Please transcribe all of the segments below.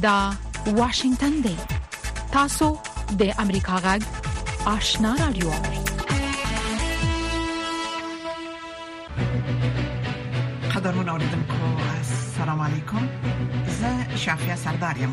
دا واشنگتن دی. تاسو د امریکا غږ آشنا رادیو. قدرمن اوریدونکو السلام علیکم. زه شافیا سردارم.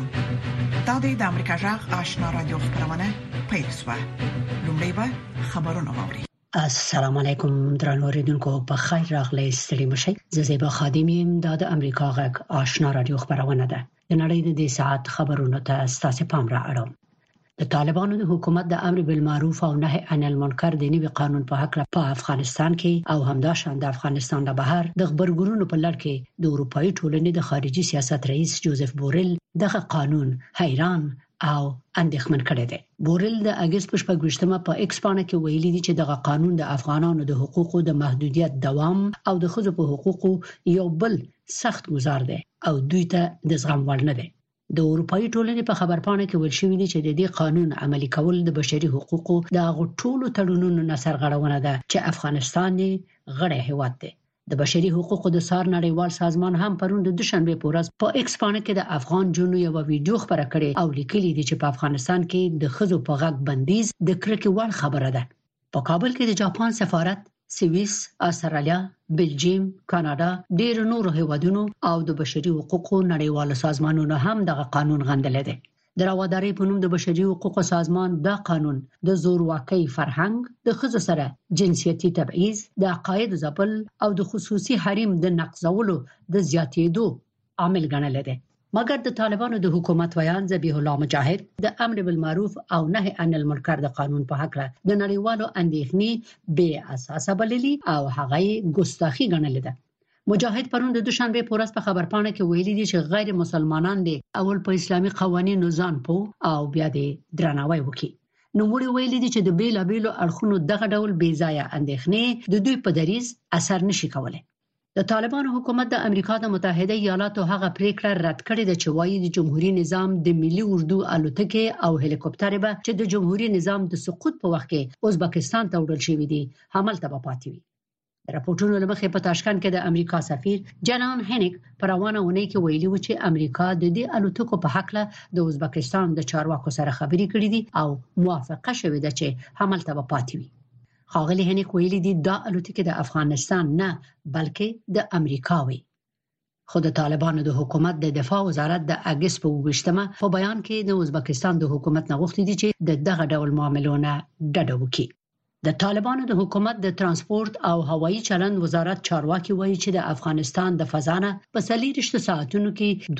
دا د امریکا غږ آشنا رادیو خبرونه پیل شوه. لومړی به خبرونه واوري. السلام علیکم درنو اوریدونکو، په خیر راغلی ستړي مشئ. زه زیبا خادم یم. دا د امریکا غږ آشنا رادیو خبرونه ده. د نړۍ د دې ساعت خبرونو ته ستاسو پام را اړوم. د طالبانو د حکومت د امر بالمعروف او نهي عن المنکر د نوي قانون په حق په افغانستان کې او همداشان د افغانستان د بهر د خبرګونونو په لړ کې د اروپאי ټولنې د خارجي سیاست رئیس جوزف بوریل دغه قانون حیران او اندېښمن کړی دی. بوریل د اگست په 28مه په ایکس باندې کې ویلي دی چې دغه قانون د افغانانو د حقوقو د محدودیت دوام او د ښځو په حقوقو یو بل سخت گزار دی او دوی ته د زغم وړ نه دی. د اروپאי ټولنې په خبرپاڼه کې ویل شوی دی چې د دې قانون عملي کول د بشري حقوقو د غټولو تړونونو نه سرغړونه ده چې افغانستان غړی هیواد دی. د بشري حقوقو د سار نړیوال سازمان هم پرون د دوشنبه په ورځ په ایکس باندې کې د افغان جنو یو ویډیو خبره کړې او لیکلي دی چې په افغانستان کې د ښځو په غږ بندیز د کرکې وړ خبره ده. په کابل کې د جاپان سفارت، سویس، استرالیا، بلجیم، کاناډا، ډېر نور هیوادونو او د بشري حقوقو نړیوال سازمانونو هم دغه قانون غندلی دی. د راوداري په نوم د بشري حقوقو سازمان دا قانون د زورواکۍ فرهنګ، د ښځو سره جنسيتي تبعیض، د عقاید ځپل او د خصوصي حریم د نقضولو د زیاتېدو عامل ګڼلی دی. مګر د طالبانو د حکومت ویان ذبیح الله مجاهد د امر بالمعروف او نهي عن المنکر د قانون په حق د نړیوالو اندېښنې بې اساسه بللي او هغه ګستاخی ګڼلې ده. مجاهد پرون د دوشنبه په ورځ په خبرپاڼه کې ویلي دي چې غیر مسلمانان دي اول په اسلامي قوانینو ځان پوه او بیا دې درناوی وکړي. نو موږ ویلي دي چې د بیلابیلو اړخونو دغه ډول بې ځایه اندېښنې د دوی په دریځ اثر نشي کولای. د طالبانو حکومت د امریکا د متحده ایالاتو هغه پریکړه رد کړې ده چې وایي د جمهوریت نظام د ملي اردو الوتکې او هلیکوپټر به چې د جمهوریت نظام د سقوط په وخت کې ازبکستان ته وړل شوی دي همالته به پاتې وي. د راپورټونو لمخې په تاشکند کې د امریکا سفیر جنان هینک پر روانه ونې کې ویلي و چې امریکا د دې الوتکو په حق له د ازبکستان د چارواکو سره خبرې کړې دي او موافقه شوې ده چې همالته به پاتې وي. خاغلی هینک ویلي دي دا الوتکې د افغانستان نه بلکې د امریکا وي. خو د طالبانو د حکومت د دفاع وزارت د اگست په 28مه په بیان کې د ازبکستان د حکومت نه غوښتي دي چې د دغه ډول معاملونه ډډه وکړي. د طالبانو د حکومت د ترانسپورت او هوایي چلند وزارت چارواکي وایي چې د افغانستان د فضا نه په 40 ساعتونو کې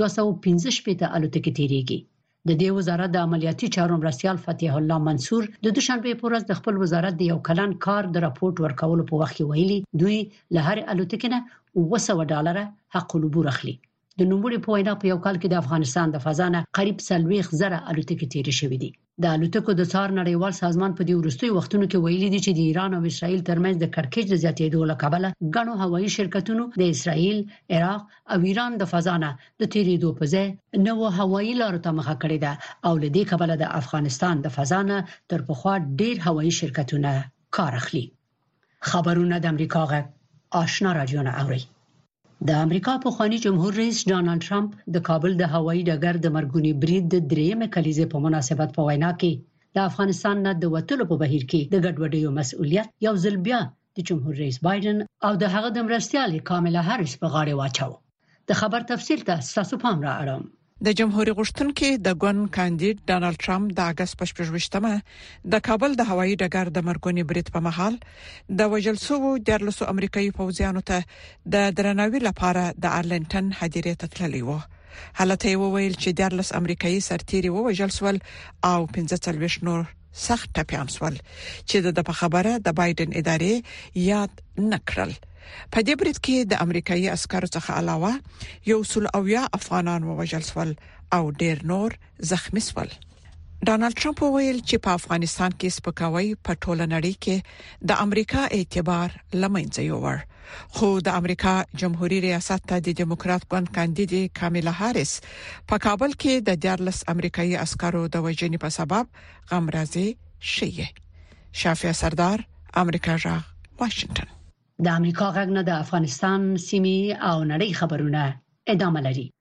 215 الوتکې تیریږي. د دې وزارت د عملیاتي چارو مرستیال فتح الله منصور د دوشنبه په ورځ د خپل وزارت د یو کلن کار د راپورټ ورکولو په وخت کې ویلي دوی له هر الوتکې نه $200 حق العبور اخلي. د نوموړي په وینا په یو کال کې د افغانستان د فضا نه قریب 40,000 الوتکې تیرې شوې دي. د الوتکو د څار نړیوال سازمان په دې وروستي وختونو کې ویلي دي چې د ایران او اسرائیل ترمنځ د کړکېچ د زیاتېدو له کبله غنو هوایي شرکتونو د اسرائیل، عراق او ایران د فضا نه د تیریدو په ځای نو هوایي لارو ته مخه کړې ده او له دې کبله د افغانستان د فضا نه تر پخوا ډېر هوایي شرکتونه کار اخلي. خبرونه د امریکا غږ آشنا رادیو نه اوري. د امریکا پخوانی جمهور رئیس ډانلډ ټرمپ د کابل د هوایي ډګر د مرګونی برید د درېمه کلیزې په مناسبت په وینا کې د افغانستان نه د وټلو په بهیر کې د ګډوډیو مسؤلیت یو ځل بیا د جمهور رئیس بایدن او د هغه د مرستیال کاملا هریس په غاړه واچو. د خبر تفصیل ته تاسو پام را اړوم. د جمهوریت غوښتونکو د ګوند کاندید ډانلډ ټرمپ د اگست په 28مه د کابل د هوایي ډګر د مرګونی برید په محل د وژل شوو 14 امریکایي پوځیانو ته د درناوي لپاره د ارلنټن هدیره ته تللی و. حالت یې وویل چې 14 امریکایي سرتیري وژل شول او 45 نور سخت ټپيان شول چې د خبره د بایدن ادارې یاد نکړل. په دې برید کې د امریکایي عسکرو څخه علاوه 100 افغانان وژل شول او ډېر نور زخمی شول. ډانلډ ټرمپ وویل چې په افغانستان کې سپکاوی په ټوله نړۍ کې د امریکا اعتبار لمنځه یوړ. خو د امریکا جمهوریت ریاست ته د دیموکرات ګوند کاندید کاملا هریس په کابل کې د 14 امریکایي عسکرو د وژنې په سبب غمرازي شوه. شافیا سردار، امریکا غږ، واشنگټن. د امریکا غږ نه د افغانستان سیمې او نړۍ خبرونه ادامه لري.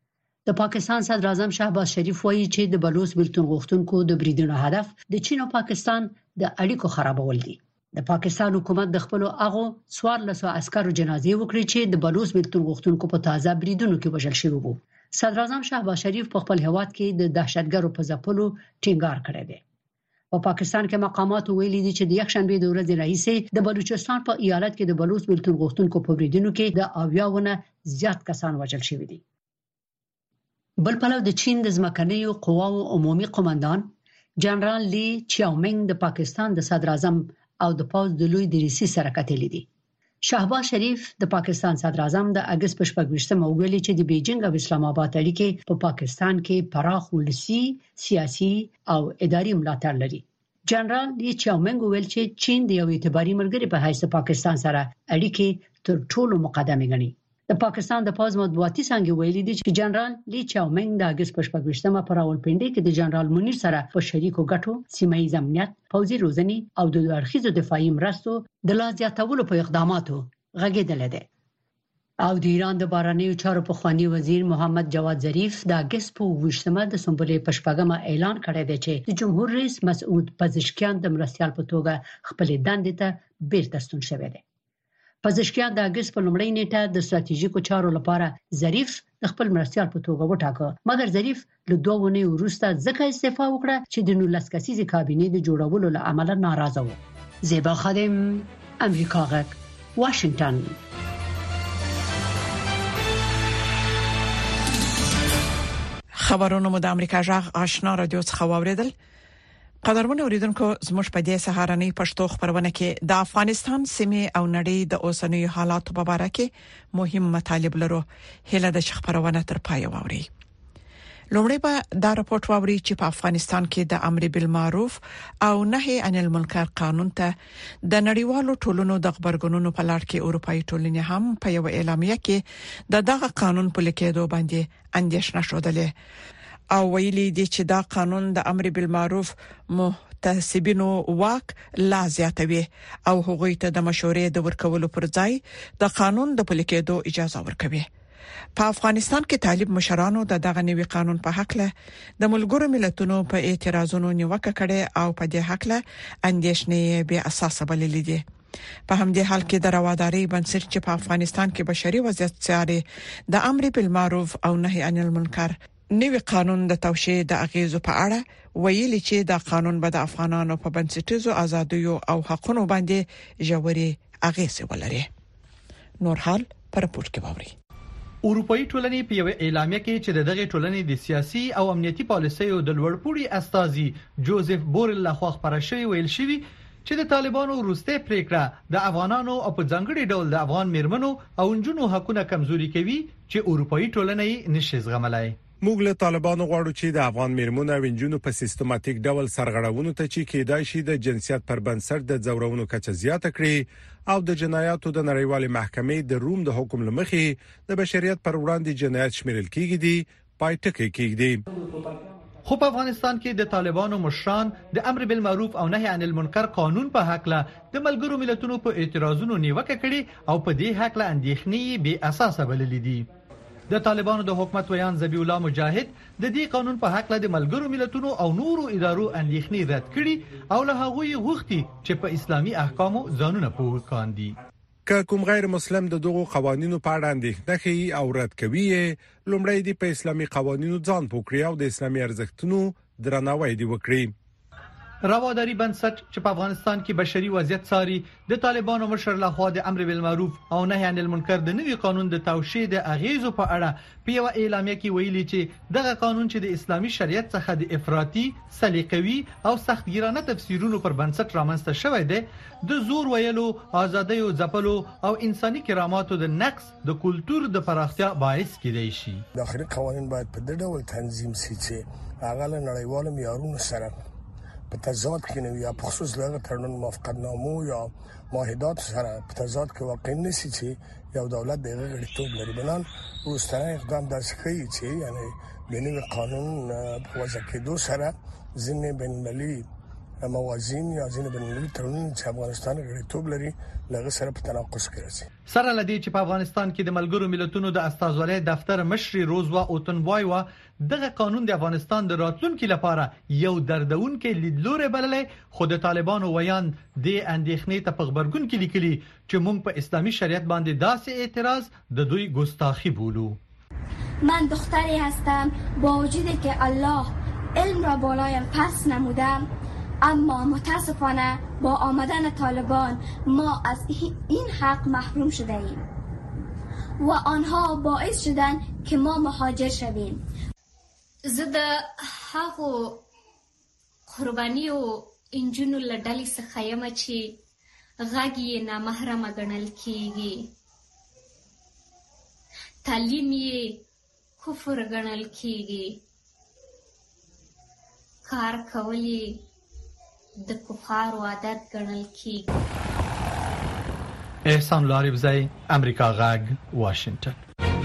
د پاکستان صدر اعظم شهباز شریف وایي چې د بلوچ بیلتون غوښتونکو د بریدونو هدف د چین او پاکستان د اړیکو خرابول دي. د پاکستان حکومت د خپل هغه 1400 عسکرو جنازې وکړې چې د بلوچ بیلتون غوښتونکو په تازه بریدونو کې وژل شوي وو. صدر اعظم شهباز شریف په خپل هیواد کې د دهشتګرو په ځپلو ټینګار کړی دی. په پاکستان کې مقامات ویلي دي چې د یکشنبه د ورځې راهیسې د بلوچستان په ایالت کې د بلوچ بیلتون غوښتونکو په بریدونو کې د 80 زیات کسان وژل شوي دي. بل پلو د چین د ځمکنیو قواو عمومي قومندان جنرال لی چیاومنګ د پاکستان د صدر اعظم او د پوز د لوی دریسي سره کتلې دي. شهباز شریف د پاکستان صدر اعظم د اگست په 28مه ویلي چې د بیجینګ او اسلام آباد اړیکې په پاکستان کې پراخ ولسی سیاسي او اداري ملاتړ لري. جنرال لی چیاومنګ ویل چې چین د یو اعتباري ملګری په حیث پاکستان سره اړیکې تر ټولو مقدمه ګڼي. د پاکستان د پوز مطبوعاتي څنګه ویلي دي چې جنرال لی چیاومنګ د اگست په 28مه پر راولپنډي کې د جنرال منیر سره په شریکو ګټو سیمه‌ییز امنیت، پوځي روزنې او د اړخیزو دفاعي مرستو د لا زیاتولو په اقداماتو غږیدل دي. او د ایران د بهرنیو چارو پخوانی وزیر محمد جواد ظریف د اگست په 28مه د سنبلې په 14مه اعلان کړی دی چې د جمهور رئیس مسعود پزشکیان د مرستيال په توګه خپل دندې ته بیرته ستون شوی دی. پزشکیان د اگست په لومړۍ نیټه د ستراتیژیکو چارو لپاره ظریف د خپل مرستيال په توګه وټاکه، مګر ظریف له 2 ونې وروسته ځکه استعفا وکړه چې د 19 کسیزې کابینې د جوړولو له عمله ناراضه و. زیبا خادم، امریکا غږ، واشنگټن. خبرونه مو د امریکا غږ آشنا رادیو څخه واوریدل. قدرمن اوریدونکو، زموږ په دې سهارنۍ پښتو خبرونه کې د افغانستان سیمه او نړۍ د اوسنیو حالاتو په اړه کې مهم مطالب لرو. هله د خبرونه تر پای واوري. لومړی به دا راپورټ واوري چې په افغانستان کې د امر بالمعروف او نهي عن المنکر قانون ته د نړیوالو ټولنو د خبرګونونو په لړ کې اروپאי ټولنې هم په یو اعلامیه کې دغه قانون په لیکېدو باندې اندېښنه شوه او ویلي دي چې دا قانون د امر بالمعروف محتسبینو واک لا زیاتوي او هغوی ته د مشورې د ورکولو پر ځای د قانون د پلي کېدو اجازه ورکوي. په افغانستان کې طالب مشرانو دغه نوي قانون په حق له د ملګرو ملتونو په اعتراضونو نیوکه کړې او په دې حق له اندېښنې به اساس بللې دي. په همدې حال کې د رواداري بنسټ چې په افغانستان کې بشري وضعیت څاري د امر بالمعروف او نهي عن المنکر نوی قانون د توشیح د اغیزو په اړه ویلي چې دا قانون به د افغانانو په بنسټیزو ازادیو او حقوقو باندې ژورې اغیزې ولري. نور حال پر راپورټ کې باوري. اروپאי ټولنې په یو اعلامیه کې چې دغه ټولنې د سیاسي او امنیتي پالیسیو د لوړپوړي استازي جوزف بورل لخوا خبره شوی ویل شوی چې د طالبانو وروسته پریکړه د افغانانو او په ځانګړي ډول د افغان میرمنو او انجونو حقوقونه کمزوري کوي چې اروپאי ټولنې نشي زغملای. موږ له طالبانو غواړو چې د افغان میرمنو او انجونو په سیستماتیک ډول سرغړونو ته چې کېدای شي د جنسیت پر بنسټ د ځورونو کچه زیاته کړي او د جنایاتو د نړیوالې محکمې د روم د حکم لمخې د بشریت پر وړاندې جنایت شمیرل کېږي پای ټکی کېږي. خو په افغانستان کې د طالبانو مشران د امر بالمعروف او نهي عن المنکر قانون په حق له د ملګرو ملتونو په اعتراضونو نیوکه کړي او په دې حق له اندېښنې به اساس بللې دي. د طالبانو د حکومت ویان ذبیح الله مجاهد د دې قانون په حق له د ملګرو ملتونو او نورو ادارو اندېښنې رد کړي او له هغوی غوښتي چې په اسلامي احکامو ځانونه پوه کاندي. که کوم غیر مسلم د دغو قوانینو په اړه اندېښنه کوي او رد کوي، لومړی دی په اسلامي قوانینو ځان پوکړي او د اسلامي ارزښتونو درناوی دی وکړي. رواداري بنسټ چې په افغانستان کې بشري وضعیت څاري د طالبانو مشر لخوا د امر بالمعروف او نهي عن المنکر د نوي قانون د توشیح د اغیزو په اړه په یو اعلامیه کې ویلي چې دغه قانون چې د اسلامي شریعت څخه د افراطي، سلیقوي او سختګیرانه تفسیرونو پر بنسټ رامنځته شوی دی، د زور ویلو، ازادۍ او ځپلو او انساني کراماتو د نقص د کلچر د پراختیا باعث کېدای شي. داخلي قوانين باید په دې ډول تنظیم شي چې هغه له نړیوالو معیارونو سره په تضاد کې نه وي، په خصوص له تړون موافقتنامو یا معاهدات سره په تضاد کې واقع نشي چې یو دولت دغه غړیتوب لري. بنان روستنه اقدام داسې کوي چې یعنی د نوي قانون په وضع کېدو سره ځینې بین‌المللي موازین یا ځینې بینالمللي تړونونه چې افغانستان غړیتوب لري لږ سره په تناقض کې راځي. سره لدی چې په افغانستان کې د ملګرو ملتونو د استازولۍ دفتر مشر روزوا اوتنوای و دغه قانون د افغانستان د راتلونکو لپاره یو دردونکو لیدلوري بللې، خو د طالبانو ویان د اندېښنې ته په خبرګون کې لیکلي چې موږ په اسلامي شریعت باندې داسې اعتراض د دوی ګستاخی بولو. من دختری هستم با وجودی که الله علم را بالایم پس نموده، اما متاسفانه با آمدن طالبان ما از این حق محروم شده ایم و آنها باعث شدن که ما مهاجر شویم. زه د هغو قربانیو انجونو له ډلې څخه یم چې غږ یې نامحرمه ګڼل کیږي، تعلیم یې کفر ګڼل کیږي، کار کول یې د کفارو عادت ګڼل کیږي. احسان لاریبزی، امریکا غږ، واشنگټن.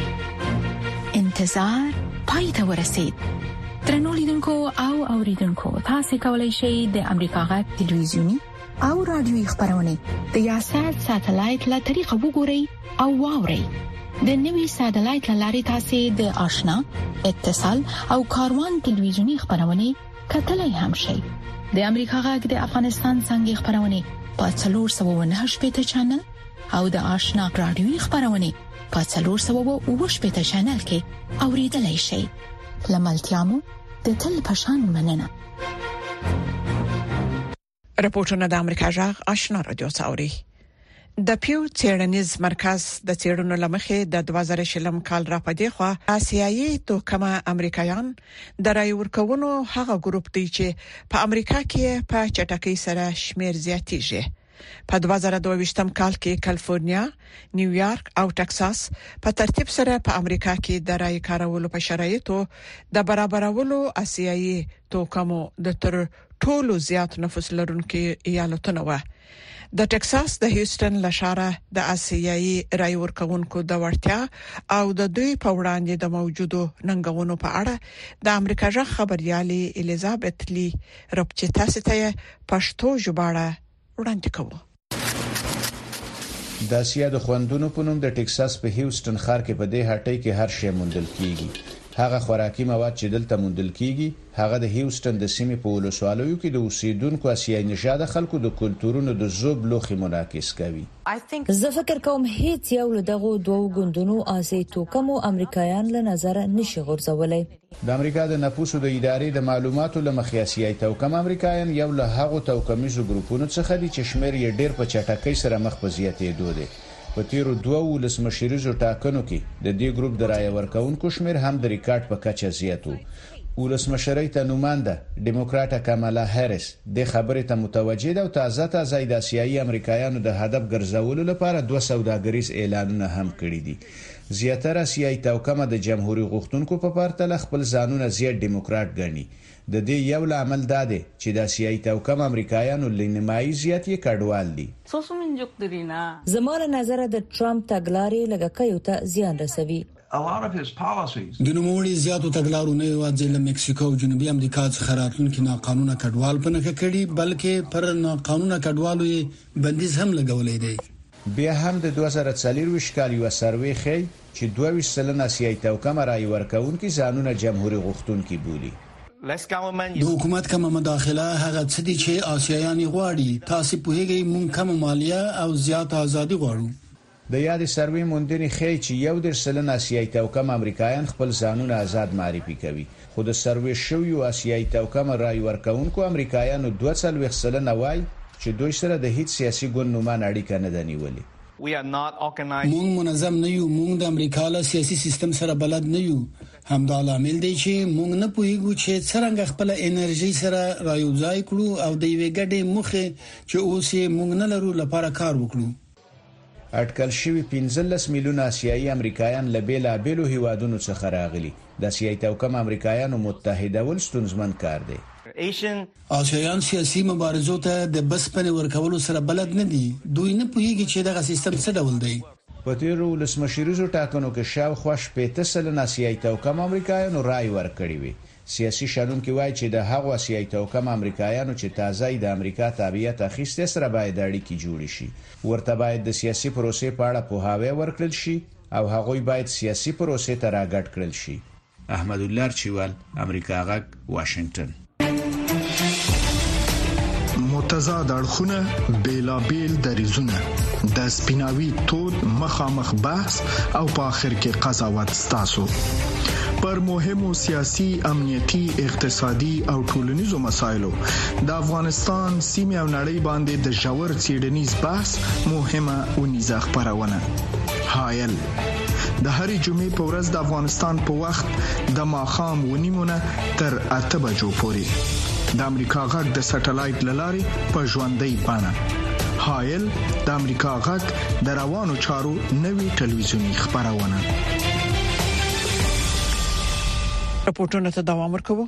انتظار پای ته ورسید. درنو لیدونکو او اوریدونکو، تاسو کولی شئ د امریکا غږ ټلویزیونی او رادیوي خبرونه د یاشر ساتلایت له طریقو وګورئ او واورئ. د نوي ساتلایت لارې تاسو د آشنا، اتصال او کاروان ټلویزیونی خبرونه کتلای هم شئ. د امریکا غږ د افغانستان څنګه خبرونه په 498 چینل او د آشنا رادیوي خبرونه په 408 چینل کې اوریدلای شئ. لملتيامو د تل پشان مننه. رپورټونه د امریکا غږ آشنا رادیو څاوري. د پیو څېړنیز مرکز د څېړنو لمخې د 2020 کال را پدې خو آسیایي توکمه امریکایان د رای ورکوونو هغه ګروپ دی چې په امریکا کې په چټکۍ سره شمیر زیاتیږي. په 2022 کال کې کالیفورنیا، نیویارک او ټکساس په ترتیب سره په امریکا کې د رای کارولو په شرایطو د برابرولو آسیایي توکمو د تر ټولو زیات نفوس لرونکو ایالتونو و. د ټکساس د هیوستن لشاره د آسیایي رای ورکوونکو د ورتیا او د دوی په وړاندې د موجودو ننګونو په اړه د امریکا ژغ خبريالي الیزابت لی رپچتاسه ته پښتو ژباړه وړاندې کوو. د اسیا د خوندونو په نوم د ټکساس په هیوستن ښار کې په دې هټۍ کې هر شی موندل کیږي. هغه خوراکي مواد چې دلته موندل کیږي هغه د هیوستن د سیمې په ولسوالیو کې د اوسیدونکو آسیایي نژاد خلکو د کلتورونو د ذوب لوخي منعکس کوي. زه فکر کوم هیڅ یو له دغه دوه ګوندونو آسیایي توکمو امریکایان له نظر نشي غورځولای. د امریکا د نفوسو د ادارې د معلوماتو لمخې آسیایي توکم امریکایان یو له هغو توکمیزو ګروپونو څخه دي چې شمیر یې ډېر په چټکۍ سره مخ په زیاتېدو دی. په تیرو 2 ولسمشریزو ټاکنو کې د دې ګروپ د رای ورکوونکو شمیر هم د ریکارډ په کچه زیاتو. ولسمشرۍ ته نومانده ډیموکراټه کامالا هریس د خبرې ته متوجه ده او تازه د آسیایي امریکایانو د هدف ګرځولو لپاره 2 سوداګریز اعلانونه هم کړي دي. زیاتره آسیایي توکمه د جمهوریت غوښتونکو په پرتله خپل ځانونه زیات ډیموکراټ ګڼي. د دې یو عامل دا دی چې د آسیایي توکم امریکایانو لنیمایي زیات یې کډوال دي. زموږ نظر د ټرمپ تګلارې لګکایو ته زیان رسوي. د نوموړي زیاتو تګلارو نه یوازې له مکسیکو او جنوبي امریکا څخه راتلونکي ناقانونه کډوال په نخښه کړي بلکې پر ناقانونه کډوالو یې بندیز هم لګولې دی. بیا هم د 2024 کال یو سروې ښیي چې 22% آسیایي توکم رای ورکوونکي ځانونه جمهوریت غوښتونکي بولي. د حکومت کوم مداخله هغه څه دي چې آسیایان غواړي. تاسو په هغه مونږ کوم مالیه او زیات ازادي غواړو. د یاد سروې موندنې ښیي چې 1% آسیایي توکم امریکایان خپل ځانونه آزاد معرفي کوي، خو د سروې شویو آسیایي توکم رای ورکوونکو امریکایانو 42% وایي چې دوی سره د هیڅ سیاسي ګوند نومان اړیکه نه ده نیولې. مونږ منظم نه یو، مونږ د امریکا له سیاسي سیستم سره بلد نه یو. همدا عامل دی چې مونږ نه پوهیږو چې څنګه خپل انرژي سره رايوځای کړو او د یوې ګډې مخه چې اوس یې مونږ نه لرو لپاره کار وکړو. اټکل شوی 15 میلیون آسیایي امریکایان له بیلابېلو هیوادونو څخه راغلي. د آسیایي توکم امریکایانو متحدول ستونزمن کار دی. آسیایان سیاسي مبارزو ته د بسپنې ورکولو سره بلد نه دي. دوی نه پوهیږي چې دغه سیستم څه ډول دی. په تیرو ولسمشریزو ټاکنو کې شاوخوا 80% آسیایي توکم امریکایانو رای ورکړی وي. سیاسي شالونکو وایي چې د هغو آسیایي توکم امریکایانو چې تازه د امریکا تابعیت اخیسته سره باید اړیکې جوړې شي. ورته باید د سیاسي پروسې په اړه پوهاوی ورکړل شي او هغوی باید سیاسي پروسې ته راګډ کړل شي. احمد الله چوال، امریکا غږ، واشنگټن. متضاد اړخونه، بیلابیل دریزونه، د سپیناوي تود مخامخ بحث او په آخر کې قضاوت ستاسو پر مهمو سیاسي، امنیتي، اقتصادي او ټولنیزو مسایلو د افغانستان سیمه او نړۍ باندې د ژور څېړنیز بحث مهمه ونیزه خبرونه. هایل د هرې جمعې په ورځ د افغانستان په وخت د ماښام 9:30 تر 8 بجو پورې د امریکا غږ د سټلایټ لارې په ژوندۍ بڼه. هایل د امریکا غږ د روانو چارو نوي ټلویزیونی خبرونه. راپورټونه ته دوام ورکوي.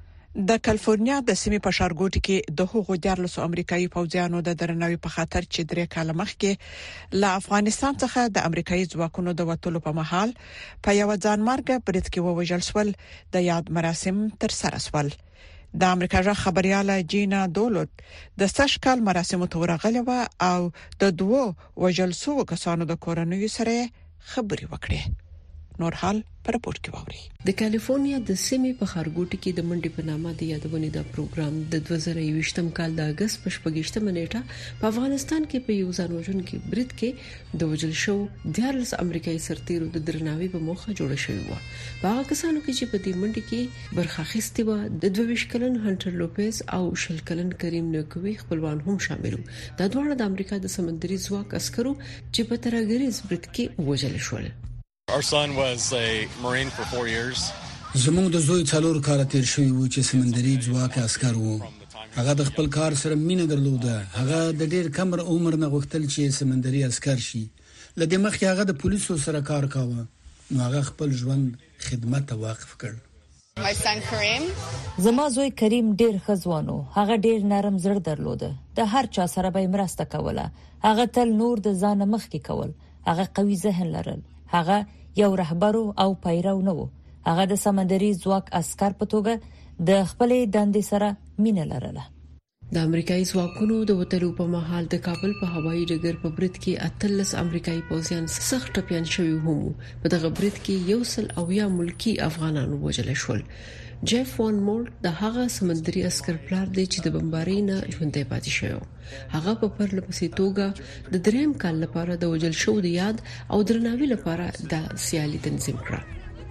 د کالیفورنیا د سیمې په ښارګوټي کې د هغو 14 امریکایي پوځیانو د درناوي په خاطر چې 3 کاله مخکې له افغانستان څخه د امریکایي ځواکونو د وټولو په محل په یو ځانمرګه برید کې ووژل شول د یاد مراسم تر سره شول. د امریکا ژغ خبرياله جینا دولت د سشکال مراسمو ته ورغله او د 2 وژل شوو کسانو د کورنۍ سره خبري وکړه. نور حال پر راپورټ کې ووري. د کالیفورنیا د سیمې په ښارګوټي کې د منډي په نامه د یادونې د پروګرام د 2023م کال د اگست په 28مه نیټه په افغانستان کې په یو ځانوژونکي برید کې د وژل شو 14 امریکایي سرتیرو د درناوي په موخه جوړ شوی و. هغه کسانو کې چې په دې منډي کې برخه اخیستې و د 22 کلن هانټر لوپیز او 20 کلن کریم نکوي خپلوان هم شامل وو. دا دواړه د امریکا د سمندري ځواک عسکرو چې په ترګریز برید کې وژل شول. Our son was a Marine for 4 years. زموږ د زوی 4 کال تیر شوی و چې سمندري ځواک عسكر وو. هغه د خپل کار سره مینه درلوده. هغه د ډیر کم عمر نه غوښتل چې سمندري عسكر شي. لکه مخکې هغه د پولیسو سره کار کاوه. نو هغه خپل ژوند خدمت ته وقف کړ. My son Karim. زما زوی کریم ډیر خزوانو. هغه ډیر نرم زړه درلوده. د هر چا سره به مرسته کوله. هغه تل نور د ځان مخ کې کول. هغه قوي ذهن لرل. هغه یو رهبر او پیرو نه و. هغه د سمندري ځواک عسكر په توګه د خپلې دندې سره مینه لرله. د امریکایي ځواکونو د وټلو په محل د کابل په هوایي ډګر په برید کې 13 امریکایي پوځیان سخت ټپيان شوي هم. په دغه برید کې 100 ملکی افغانانو وژل شول. جيف وان مول د هغه سمندري عسكر پلار دی چې د بمبارۍ نه ژوندۍ پاتې شو. هغه په پرلپسې توګه د 3 کال لپاره د وژل شو د یاد او درناوي لپاره د سیالي تنظیم کړ.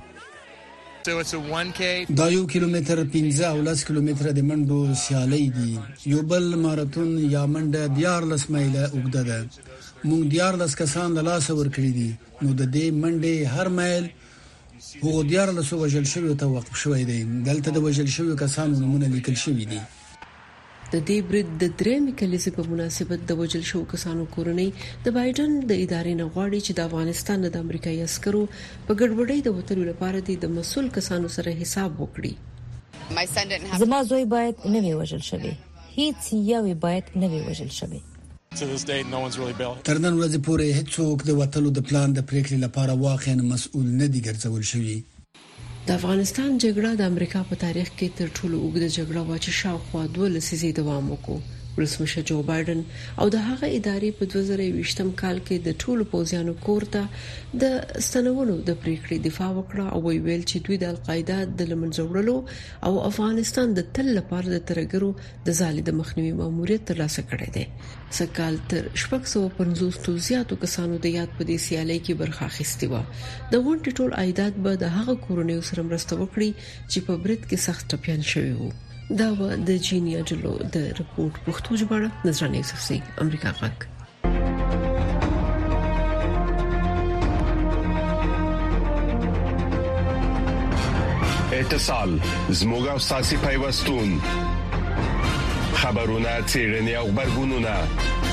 دا 1 کیلومتر 15 او 10 کیلومتر د منډو سیالي دي. یو بل ماراتون یا منډه 14 مایله اوږده ده. موږ 14 کسان له لاسه ورکړي دي. نو د دې منډې هر مایل هغه 14 وژل شوی ته وقف شوی دی. دلته د وژل شوی کسانو نمونه لیکل شوی دي. د دې برید د 3 کلیزې په مناسبت د وژل شو کسانو کورنۍ د بایدن د ادارې نه غواړي چې د افغانستان د امریکایي عسکرو په ګډوډۍ د وټلو لپاره د مسؤل کسانو سره حساب وکړي. زما زوی باید نه وي وژل شوی. هیڅ یو باید نه وي وژل شوی. تر نن ورځې پورې هیڅوک د وټلو د پلان د پریکړې لپاره واقعا مسؤل نه دي ګرځول شوی. د افغانستان جګړه د امریکا په تاریخ کې تر ټولو اوږده جګړه و چې شاوخوا 2 لسیزې دوام وکړ. ولسمشر جو بایدن او د هغه ادارې په 2020م کال کې د ټولو پوځیانو کورته د ستنولو د پریکړې دفاع وکړه او ویل چې دوی د القاعده د لمنځوړلو او افغانستان د تل لپاره د ترګرو د ځالې د مخنیوي ماموریت ترلاسه کړی دی. سکهال تر 650 زیاتو کسانو د یاد په دې سیالۍ کې برخه اخیستې و. د غونډې ټول عایدات به د هغه کورنۍ سره مرسته وکړي چې په برید کې سخت ټپيان شوي وو. دا و د جینیا جلو د رپورت پښتو ژباړه نظرانه یوسفزي امریکا غږ. اتصال زموږ او ساسي پیوستون خبرونه چیرنی او خبرګونونه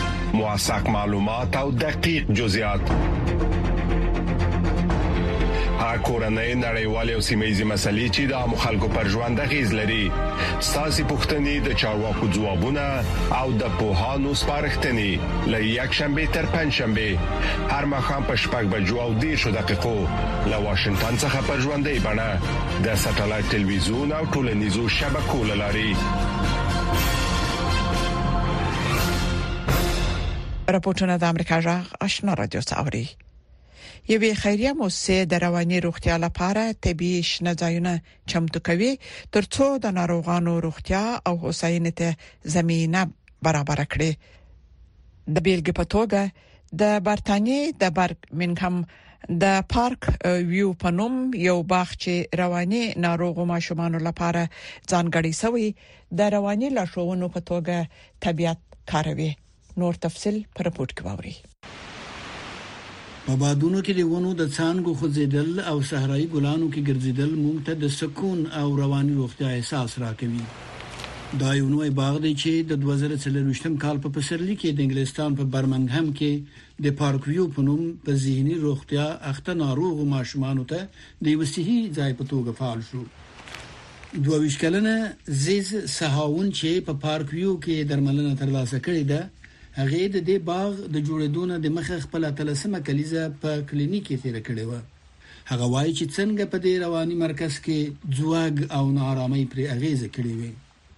موثق معلومات او دقیق جزئیات کورنۍ نړیوال او سیمایي مسلې چې د مخالکو پر ژوند غیز لري ساسي پښتنې د چارواکو ځوابونه او د پوهانو سپارښتنې له یک شنبه تر پنځ شنبه هر مخام په شپږ بجو او 10 دقیقو له واشنگټن څخه پر ژوندۍ بڼه د ساتلایت ټلویزیون او ټولنیزو شبکو لاري. راپورټونه د امریکا جغ آشنا رادیو څاوري. یوه خیریه موسسه د رواني روغتیا لپاره طبي شنه ځایونه چمتو کوي ترڅو د ناروغانو روغتیا او هوساینې ته زمينه برابر کړي. د بیلګې په توګه د برتانیې د برمنګهم د پارک ویو پنوم یو باغ چې رواني ناروغو ماشومانو لپاره ځانګړی شوی د رواني لارښوونو په توګه طبيعت کاروي. نور تفصيل پر رپورت کې ووري. په بادونو کې د ونو د څانګو خوځیدل او صحرایي ګلانو کې ګرځیدل موږ ته د سکون او رواني روغتیا احساس راکوي. دا یو نوې باغ دی چې د 2023 کال په پسرلي کې د انګلستان په برمنګهم کې د پارک ویو په نوم په ذهني روغتیا اخته ناروغ ماشومانو ته د وسیهي ځای په توګه فعال شو. 22 کلنه زیز سهاون چې په پارک ویو کې درملنه ترلاسه کړې ده هغه د دې باغ د جوړېدو نه د مخه خپل تلسمه کلیزه په کلینیک کې تیر کړې و. هغه وایي چې څنګه په دې رواني مرکز کې ځواګ او ناارامۍ پر اغیزه کړې وي.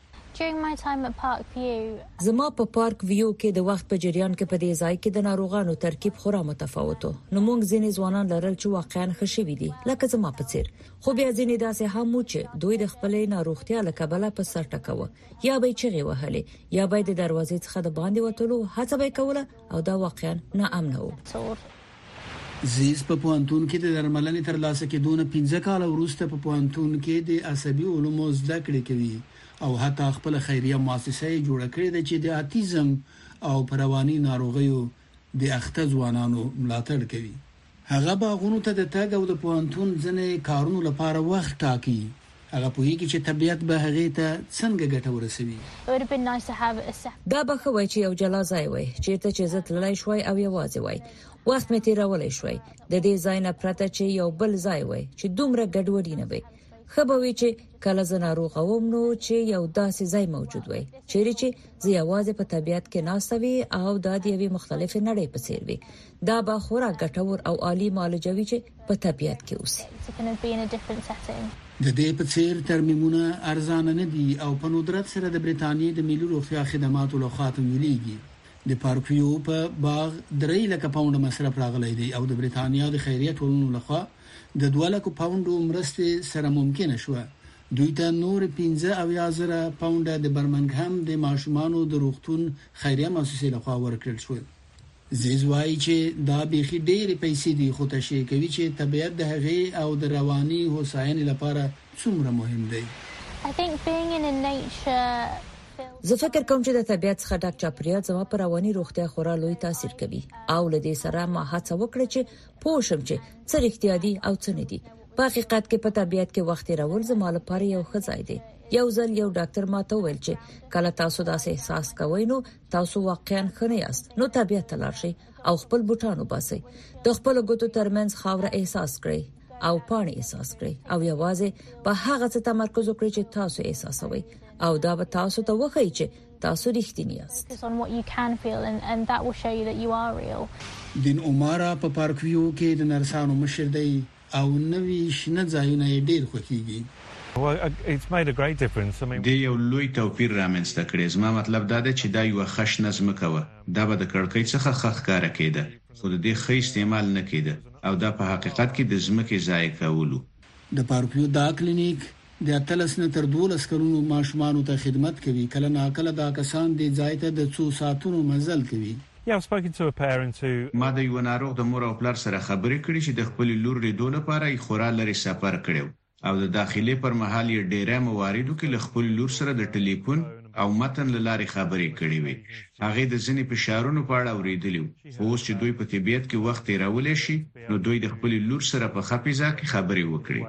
زما په پارک ویو کې د وخت په جریان کې په دې ځای کې د ناروغانو ترکیب خورا متفاوت و. نو موږ ځینې ځوانان لرل چې واقعا خوشي دي لکه زما په څیر. خو بیا ځینې داسې هم و چې دوی د خپل ناروغتیا له کبله په سر ټکاوه یا به چغې وهلې یا به د دروازې څخه د باندې وټلو هڅه به کوله او دا واقعا ناامن و. زیز په پوهنتون کې د درملنې ترلاسه کېدو نه 15 کال وروسته په پوهنتون کې د عصبي علومو زده کړې کوي او حتی خپل خیریه مؤسسه جوړه کړې ده چې د اتیزم او رواني ناروغیو د اخته ځوانانو ملاتړ کوي. هغه باغونو ته د تاګ او د پوهنتون ځنې کارونو لپاره وخت ټاکي. هغه په هیڅ چې طبيعت به هغه ته څنګه ګټه ورسوي. دا به خو چې یو جلا ځای وي چې ته چې عزت لای شوي او یوازې وي وخت مې تیرولای شوي د دې ځای نه پرته چې یو بل ځای وي چې دومره ګډوډي نه وي. خبروي چې کله زه روغوم نو چې یو داسې ځای موجود وي چیرې چې زه یوازې په طبيعت کې ناستوي او د دې مختلفې نړۍ په څیر وي. دا به خورا ګټور او عالی معالجوي چې په طبيعت کې اوسي. د دې په څیر ترمیمونه ارزانه نه دي او په ندرت سره د بریتانیې د ملي روغتیا خدماتو لخوا تمویلېږي. د پارکویو په باغ 3 لک پاوند مصرف راغلی دی او د بریتانیا د خیریه ټولنو لخوا د 2 لک پاوند مرستې سره ممکن شو. دوی ته نور 15,000 پاوند د برمنګهم د ماشومانو د روغتون خیریه مؤسسې لخوا ورکړل شو. زیزوای چې دا بيخي ډېرې پیسې دي خو تشریح کوي چې طبيعت د هغې او د رواني هوساینې لپاره څومره مهم دی. زه فکر کوم چې د طبيعت څخه ډک چاپیریال زما پر رواني روغتیا خورا لوی تاثیر کوي او له دې سره ما هڅه وکړه چې پوه شم چې څه اړتیا دي او څه نه دي. په حقیقت کې په طبيعت کې وخت راول زما لپاره یو ښه ځای دی. یو ځل یو ډاکټر ماته ویل چې کله تاسو داسې احساس کوئ نو تاسو واقعا ښه نه یاست نو طبيعت ته لاړ شئ او خپل بوټانو باسئ د خپل ګوتو ترمنځ خاوره احساس کړئ او پاڼې احساس کړئ او یوازې په هغه څه تمرکز وکړئ چې تاسو احساسوي او دا به تاسو ته وښایي چې تاسو رښتینی یاست. دین عمره په پارکویو کې د نرسانو مشر دی او نوې شنه ځایونه ډېر خوښیږي. د یو لوی توپیر رامنځته کړي. زما مطلب دا دی چې دا یو خش نظم کوي. دا به د کړکۍ څخه خخ کار کېده خو د دې ښه استعمال نه کېده او دا په حقیقت کې د ځمکې ضایع کولو. د پارکویو دا کلینیک د 13 نه تر 12 کلونو ماشومانو ته خدمت کوي. کله ناکله دا کسان د ځای ته د 2 ساعتونو مزل کوي. ما د یو ناروغ د مور او پلار سره خبرې کړې چې د خپل لور لیدو لپاره یې خورا لري سفر کړو او د داخلي پر مهال یې ډېرې مواردو کې له خپل لور سره د ټلیفون او متن لاري خبرې کړې وي. هغه د ځینې فشارونو په اړه اوریدلی خو اوس چې دوی په طبيعت کې وخت راولې شي نو دوی د خپل لور سره په خپيزه کې خبرې وکړي.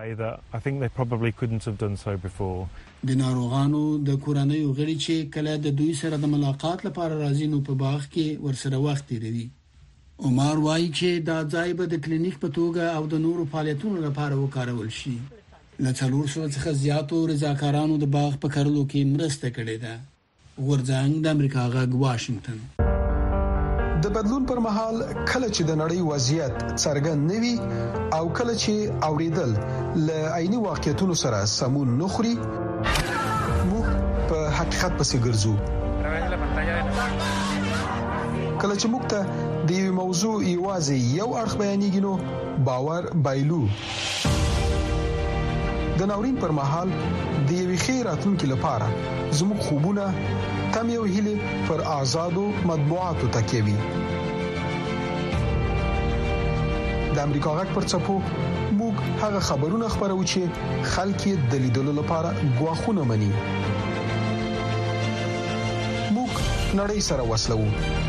د ناروغانو د کورنۍ غړي چې کله د دوی سره د ملاقات لپاره راځي نو په باغ کې ورسره وخت تیروي. عمر وایي چې دا ځای به د کلینیک په توګه او د نورو فعالیتونو لپاره وکارول شي. له 400 څخه زیاتو رضاکارانو د باغ په کارلو کې مرسته کړې ده. غورځنګ د امریکا غږ واشنگټن. د بدلون پر مهال کله چې د نړۍ وضعیت څرګند نوي او کله چې اوریدل له عیني واقعیتونو سره سمون نخوري، موږ په حقیقت پسې ګرځو. کله چې موږ ته د یو موضوع یوازې یو اړخ بیانېږي نو باور بایلو. د ناورین پر مهال د یوې ښې راتلونکې لپاره زموږ خوبونه تم یو هیله پر آزادو مطبوعاتو تکیه وي. د امریکا غږ پر څپو موږ هغه خبرونه خبرو چې خلک یې د لیدلو لپاره غواخونه مني. موږ نړۍ سره وصلو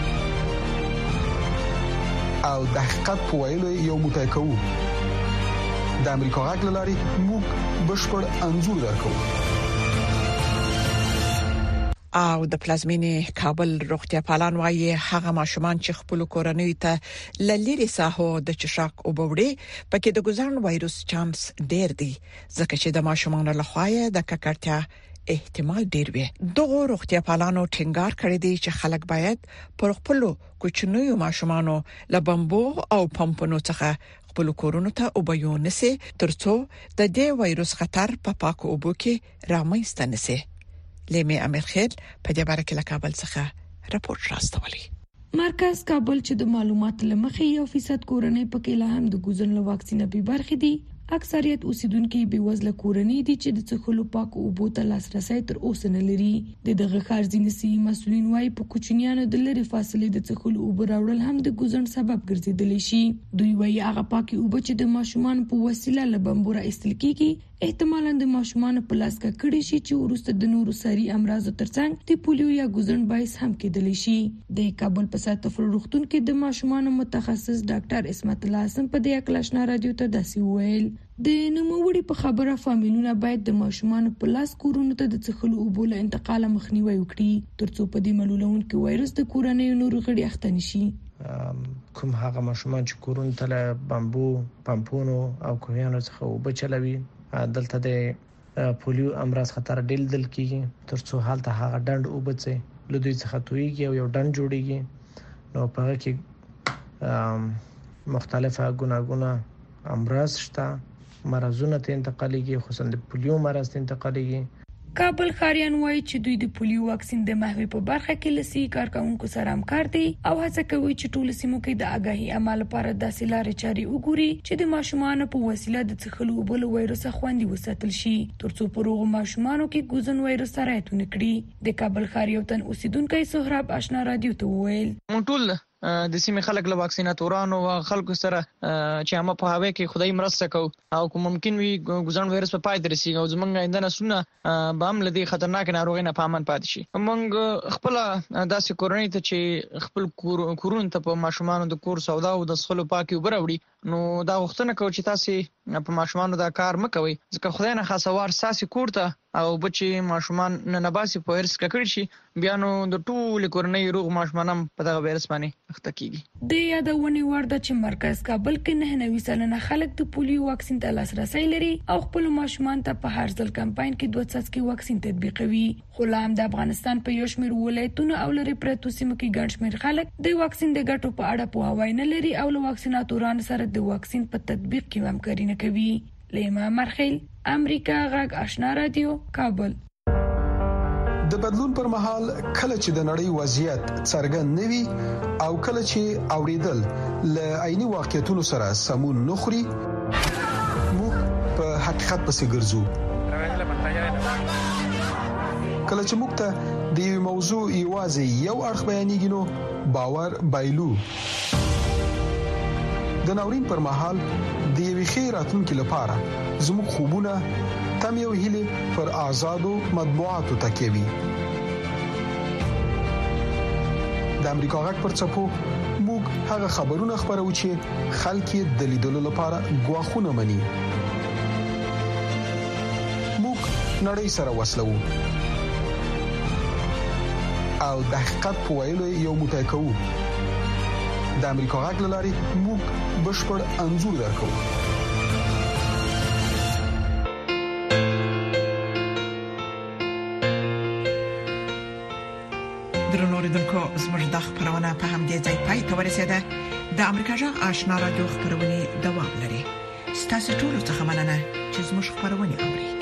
او د حقیقت په ویلو یو متای کوو. د امریکا غږ لاري موږ بشپړ انځور درکو. او د پلازمینې کابل روغتیا پالان وايي هغه ماشومان چې خپل کورنۍ ته لری ساحو د چشاک او بوړي پکې د ګزارن وایروس چانس ډیر دی، ځکه چې د ماشومان له خوا د ککړتیا احتمال ډیر وي. دغه روغتیا پالانو ټینګار کړی دی چې خلک باید پر خپل کوچنیو ماشومانو له بمبو او پمپونو څخه خپل کورونو ته وبيونسي ترڅو د دې وایروس خطر په پاکو اوبو کې رامنځته نشي. لیمه امیر خیل په دې باره کې له کابل څخه راپورټ راستولی. مرکز کابل چې د معلومات لمخې 1% کورنۍ پکې لا هم د ګوزن له واکسین به برخې دي. اکثریت اوسیدونکو به وزله کورنۍ دي چې د څخلو پاکو اوبو ته لاسرسي تر اوسه نه لري. دغه خارځینی سي مسولین وايي په کوچنیانو د لری فاصله د څخلو اوبو راوړل هم د ګوزن سبب ګرځیدلی شي. دوی وايي هغه پاکي اوبو چې د ماشومان په وسیله لبمبوره استل کیږي احتمالاً د ماشومان په لاس کې کړي شي چې ورسته د نورو ساري امراضو ترڅنګ د پولیو یا ګوزن باعث هم کېدلی شي. د کابل په ساتف روغتون کې د ماشومان متخصص ډاکټر اسمت الله حسن په د اکلاشنا رادیو ته داسې ویل د نوموړي په خبره فامیلونه باید د ماشومان په لاس کورونو ته د څخلو اوبو له انتقال مخنیوي وکړي ترڅو په دې ملولونکو وایرس د کورنۍ نورو غړي اخته نشي. کوم هغه ماشومان چې کورونو ته بمبو پمپونو او کوهیانو څخه اوبه چلوي دلته د پولیو امراض خطر ډېر دل کیږي ترڅو حالت هغه ډند اوبڅي لدوی څخه تویږي او یو ډند جوړیږي. نو په هغه کې مختلفه ګناګونه امراض شته، مرزونه ته انتقالېږي، خصوصا د پولیو مرز ته انتقالېږي. کابل خاریان وایي چې دوی د پولیو واکسین د محوي په برخه کې لسی کارکونکو سره همکار دي او هڅه کوي چې ټول سیمو کې د آگاهي عمل لپاره داسې لارې چاري وګوري چې د ماشومان په وسیله د څخلو بل وایروس خوندي وساتل شي ترڅو په روغ ماشومانو کې ګوزن وایروس سرایت ونکړي. د کابل خاریوتن اوسیدونکو سهراب آشنا رادیو ته وویل ټول د سیمې خلک له واکسیناتورانو او خلکو سره چې هم په هوا کې خدای مرسته کو او کوم ممکن وي ګوزن وایرس په پای درسي او زمونږ آینده نسونه به هم لدی خطرناک ناروغي نه پامن پاتې شي. موږ خپل داسې کورنۍ ته چې خپل کورون ته په ماشومان د کور سودا او د سخلو پاکي وبروړي نو دا غوښتنه کوي چې تاسو په ماشومان دا کار مکوئ ځکه خدای نه خاصوار ساسي کور ته او بچي ماشومان نه نباسي په وایرس ککړ شي بیا نو د ټول کورنۍ روغ ماشومان په دغه وایرس باندې اخته کیږي. د یادونه ورده چې مرکز کابل کې 99 سلنه خلک د پولیو واکسین ته لاسرسي لري او خپل ماشومان ته په هر ځل کمپاین کې 2 څاڅکي واکسین تطبیقوي. خو لا هم د افغانستان په یو شمېر ولایتونو او لري پرتو سیمو کې ګڼ شمېر خلک د واکسین د ګټو په اړه پوهاوی نه لري او له واکسیناتورانو سره د واکسین په تطبیق کې همکاري نه کوي. لیما مرخیل امریکا غږ آشنا رادیو کابل. د بدلون پر مهال کله چې د نړۍ وضعیت څرګند نوي او کله چې اوریدل له عیني واقعیتونو سره سمون نخوري موږ په حقیقت پسې ګرځو. کله چې موږ ته د یو موضوع یوازې یو اړخ بیانېږي نو باور بایلو. د ناورین پر مهال د یوې ښې راتلونکې لپاره زموږ خوبونه تم یو هیله پر آزادو مطبوعاتو تکیه وي. د امریکا غږ پر څپو موږ هغه خبرونه خبرو چې خلک یې د لیدلو لپاره غواخونه مني. موږ نړۍ سره وصلو او د حقیقت په ویلو یو متای کوو. د امریکا غږ لاري موږ بشپړ انځور درکو. درنو اوریدونکو زموږ د خبرونه په همدې ځای پای ته ورسیده. د امریکا جغ آشنا رادیو خبرونه دوام لري. ستاسو ټول څه مننه چې زموږ خبرونه اوري.